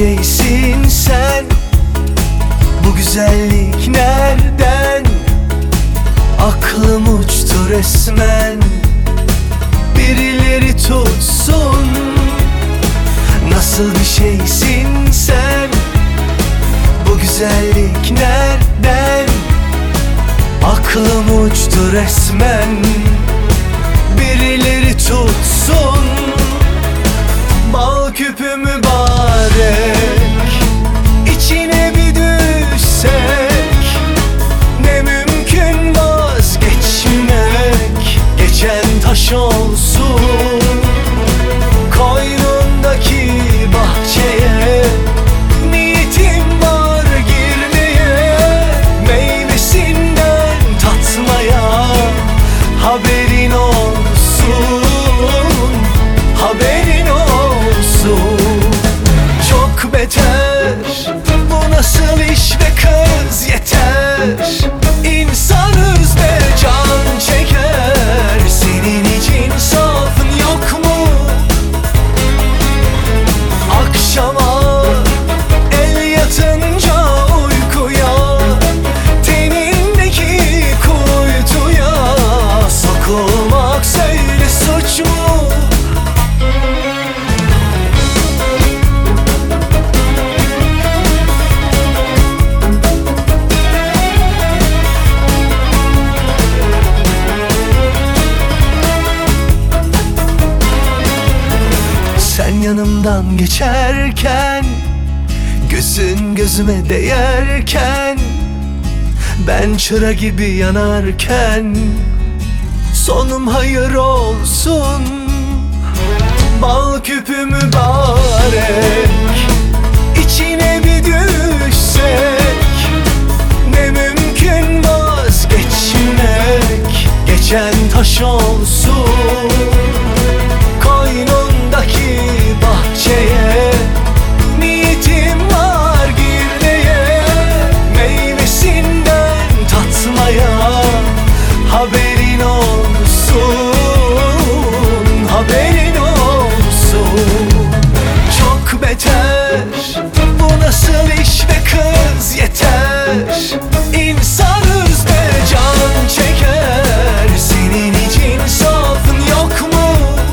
şeysin sen? Bu güzellik nereden? Aklım uçtu resmen. Birileri tutsun. Nasıl bir şeysin sen? Bu güzellik nereden? Aklım uçtu resmen. Birileri tutsun. Bal küpü mübarek, İçine bir düşsek, ne mümkün vazgeçmek. Geçen taş olsun koynundaki bahçeye. Niyetim var girmeye, meyvesinden tatmaya. Haberin olsun, haberin olsun. Çok beter, bu nasıl iş be kız, yeter. İnsanız be, can çeker. Senin için safın yok mu? Akşama el yatınca uykuya, tenindeki kuytuya sokulmak söyle suç mu? Sen yanımdan geçerken, gözün gözüme değerken, ben çıra gibi yanarken, sonum hayır olsun. Bal küpü mübarek, İçine bir düşsek, ne mümkün vazgeçmek. Geçen taş olsun koynundaki bahçeye. Niyetim var girmeye, meyvesinden tatmaya. Haberin olsun, haberin olsun. Çok beter, bu nasıl iş be kız, yeter. İnsanız be, can çeker. Senin için safın yok mu?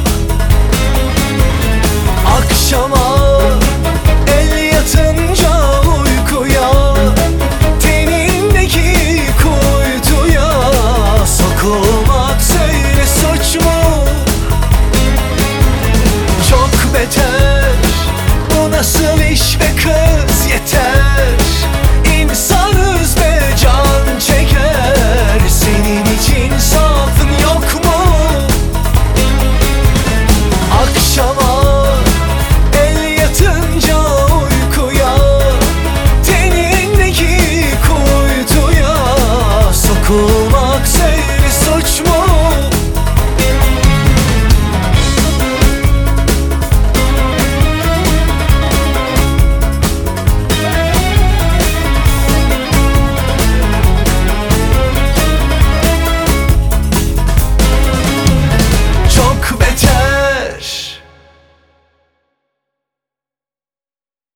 Akşama el yatınca uykuya, tenindeki kuytuya sokulmak söyle suç mu? Çok beter, bu nasıl iş be kız?